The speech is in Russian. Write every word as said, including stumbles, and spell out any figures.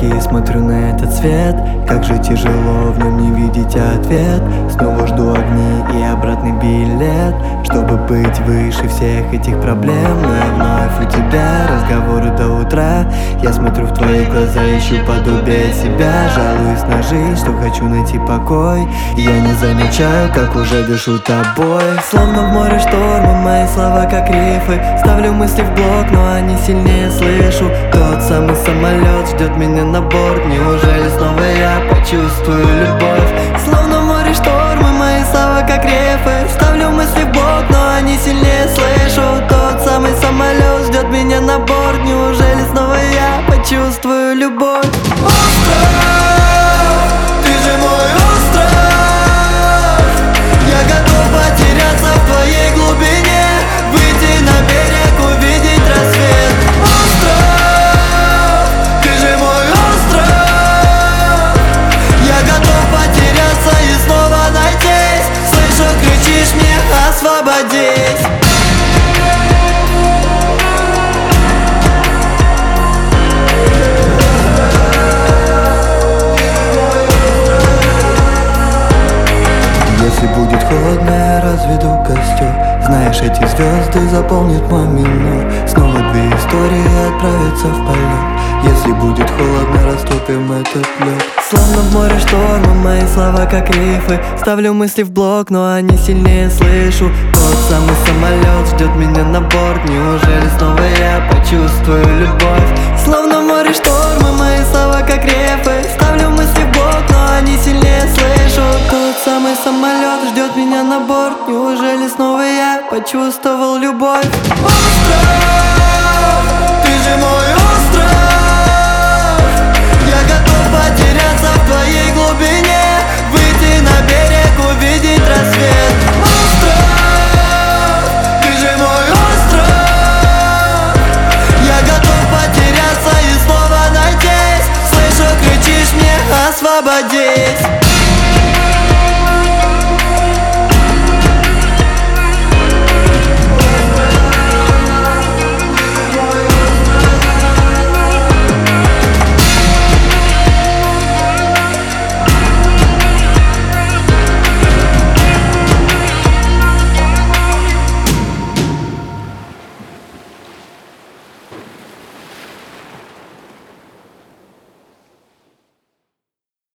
реки и смотрю на этот свет. Как же тяжело в нем не видеть ответ. Снова жду огни и обратный билет, чтобы быть выше всех этих проблем. Но я вновь у тебя, разговоры до утра. Я смотрю в твои глаза, ищу подобие себя. Жалуюсь на жизнь, что хочу найти покой. И я не замечаю, как уже дышу тобой. Словно в море шторма, мои слова как рифы. Ставлю мысли в блок, но они сильнее слышу. Тот самый самолет ждет меня на борт. Неужели снова я почувствую любовь? Словно в море шторма, мои слова как рифы. Ставлю мысли в блок, но они сильнее слышу. Тот самый самолет ждет меня на борт. Неужели снова я почувствую любовь? Остров, ты же мой остров. Я готов потеряться в твоей глубине, выйти на берег, увидеть рассвет. Остров, ты же мой остров. Я готов потеряться и снова найтись. Слышу, кричишь мне: освободись. Если будет холодно, я разведу костер. Знаешь, эти звезды заполнят мой минор. Снова две истории отправятся в полет. Если будет холодно, растопим этот лед. Словно в море шторма, мои слова как рифы. Ставлю мысли в блок, но они сильнее слышу. Тот самый самолет ждет меня на борт. Неужели снова я почувствую любовь? Словно в море шторма, мои слова как рифы. Ставлю мысли в блок, но они сильнее слышу. Тот самый самолет ждет меня на борт. Неужели снова я почувствовал любовь? Остров, ты же мой остров. Я готов потеряться в твоей глубине, выйти на берег, увидеть рассвет. Остров, ты же мой остров. Я готов потеряться и снова найтись. Слышу, кричишь мне: освободись.